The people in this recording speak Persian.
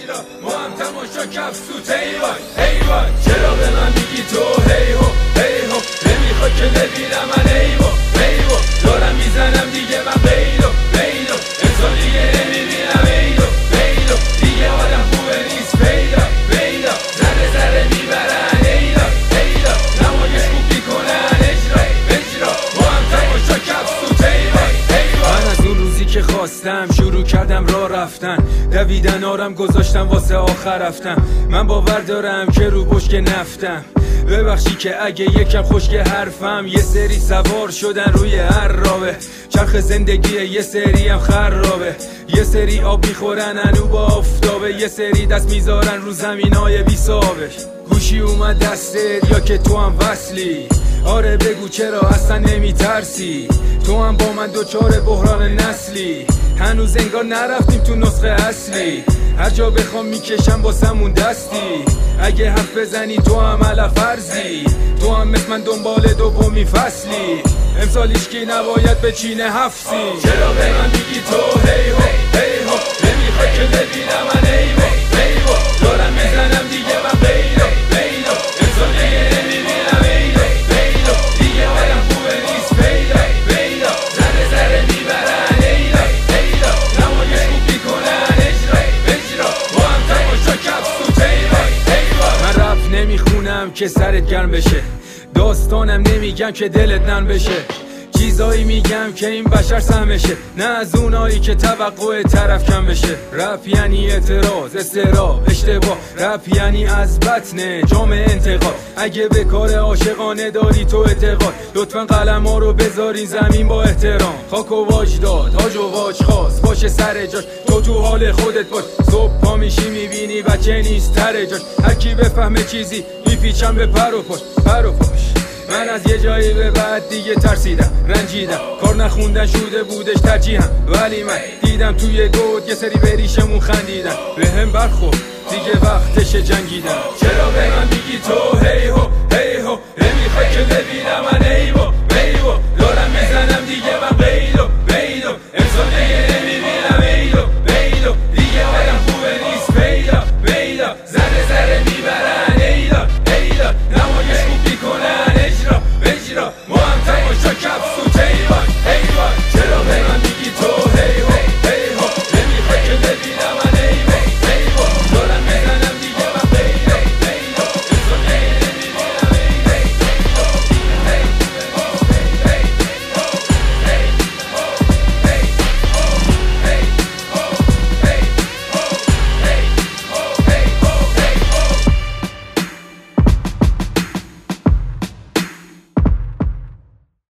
بجرا ما هم تماشا کفسوت ایوان چرا به من میگی تو هیهو هیهو نمیخوای که ببینم من ایوو دارم میزنم دیگه من بیلو انسان دیگه نمیبینم ایلو دیگه آدم خوبه نیست پیدا ذره میبرن ایلا نمایش خوب میکنن اجرا ما هم تماشا کفسوت من از اون روزی که خواستم شروع کردم راه رفتن دویدن آرم گذاشتم واسه آخر رفتم من باور دارم که رو بشک نفتم ببخشی که اگه یکم خشک حرفم یه سری سوار شدن روی هر راوه چرخ زندگی یه سری هم خرابه یه سری آب میخورن انو با آفتابه یه سری دست میذارن رو زمینای بی صابه گوشی اومد دستت یا که تو هم وصلی آره بگو چرا اصلا نمیترسی تو هم با من دوچار بحران نسلی هنوز انگار نرفتیم تو نسخه اصلی هر جا بخوام میکشم باسمون دستی اگه حرف بزنی تو هم علف فرضی تو هم مثل من دنبال دومی فصلی امسال هیچکی نباید بچینه حفظی چرا به من میگی تو هیهو نمیخوای که ببینم من ایوو دارم میزنم دیگه من بیلو انسان دیگه نمیبینم ایلو دیگه آدم خوبه نیست پیدا ذره میبرن ایلا نمایش خوب میکنن اجرا ما هم تماشا کفسوت من رپ نمیخونم که سرت گرم بشه داستانم نمیگم که دلت نرم بشه چیزایی میگم که این بشر سهمشه نه از اونایی که توقع طرف کم بشه رپ یعنی اعتراض استراب اشتباه رپ یعنی از بطن جامعه انتقاد اگه به کار عاشقانه داری تو اعتقاد لطفا قلم ها رو بذاری زمین با احترام خاک و واج داد هاج و واج خواست باشه سر جاش تو حال خودت باش صبح پا میشی میبینی بچه نیست تر جاش هر کی بفهمه چیزی میپیچم به پر و پاش من از یه جایی به بعد دیگه ترسیدم رنجیدم کار نخوندن شده بودش ترجیحم ولی من دیدم توی گود یه سری بریشمون خندیدن به هم برخورد دیگه وقتش جنگیدن چرا به من میگی تو هیهو نمیخوای که ببینم